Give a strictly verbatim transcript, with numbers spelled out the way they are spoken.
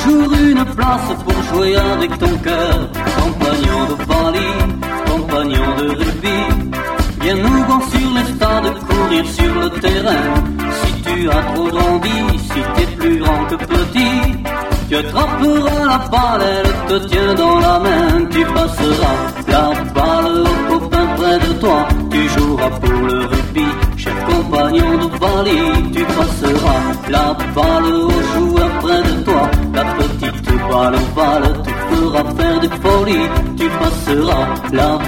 toujours une place pour jouer avec ton cœur. Compagnon de volley, compagnon de rugby, viens nous voir sur les stades, courir sur le terrain. Si tu as trop grandi, si t'es plus grand que petit, tu attraperas la balle, elle te tient dans la main. Tu passeras la balle au copain près de toi, tu joueras pour le rugby, cher compagnon de volley. Tu passeras la balle au joueur près de toi, la petite balle, balle te fera faire des folies. Tu passeras la